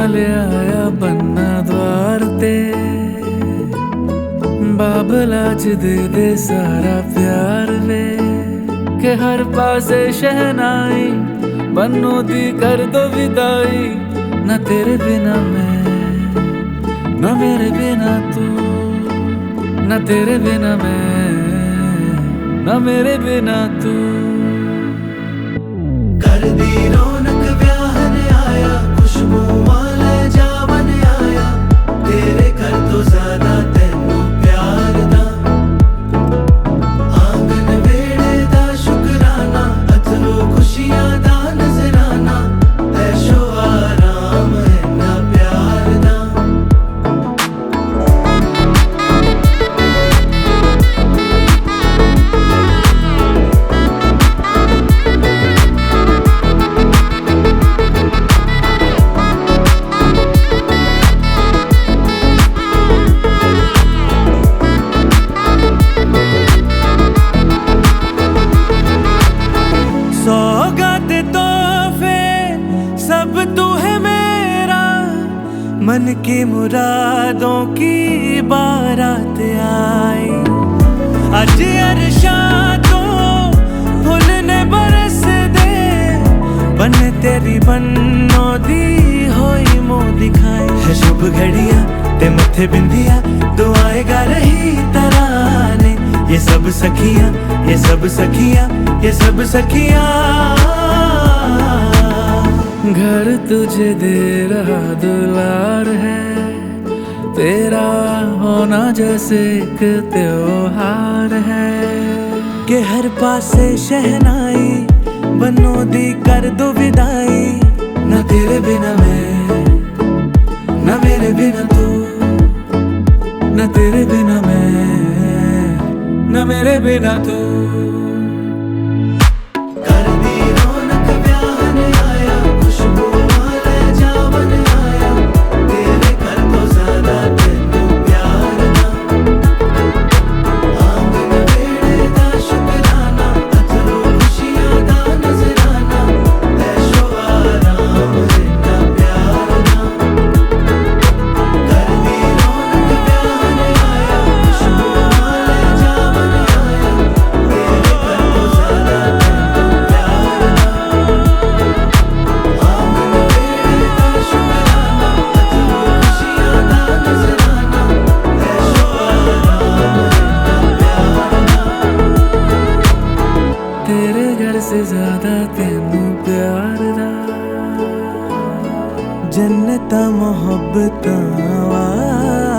ले आया बनना द्वार ते, बाबला च दे दे सारा प्यार वे, के हर पासे शहनाई बन्नू दी कर दो विदाई। न तेरे बिना मैं, न मेरे बिना तू, न तेरे बिना मैं, न मेरे बिना तू। कर दी रौनक ब्याहन आया, खुशबू वाले जावन आया, तेरे घर तो ज्यादा तेनू प्यार दा। आंगन वेड़े दा शुकराना, अथरू खुशियां दा नजराना, ऐशो आराम इन्ना प्यार दा। सौगात तोहफे सब तू है मेरा, मन की मुरादों की बारात आई। अज अरशादों फुल ने बरस दे, बन तेरी बन्नो दी होई मोह दिखाई। है शुभ घड़िया ते मथे बिंदिया, दुआएं गा रही तराने, ये सब सखियां, ये सब सखियां, ये सब सखियां। घर तुझे दे रहा दुलार है, तेरा होना जैसे एक त्योहार है। के हर पासे शहनाई बन्नू दी कर दो विदाई। न तेरे बिना मैं, न मेरे बिना तू, न तेरे बिना मैं, न मेरे बिना तू। कर दी रौनक ब्याहन आया, खुशबू वाले जावन आया, तेरे घर तो ज्यादा तेनू प्यार दा। आंगन वेड़े दा शुकराना, अथरू खुशियां दा नजराना, ऐशो आराम इन्ना प्यार दा। कर दी रौनक ब्याहन आया, खुशबू वाले जावन आया, तेरे घर तो ज्यादा तेनू प्यार दा। आंगन वेड़े दा शुकराना, अथरू खुशियां दा नजराना, ऐशो आराम इन्ना प्यार दा। तेरे घर से ज्यादा तेनू प्यार दा, जन्नत मोहब्बत वाला।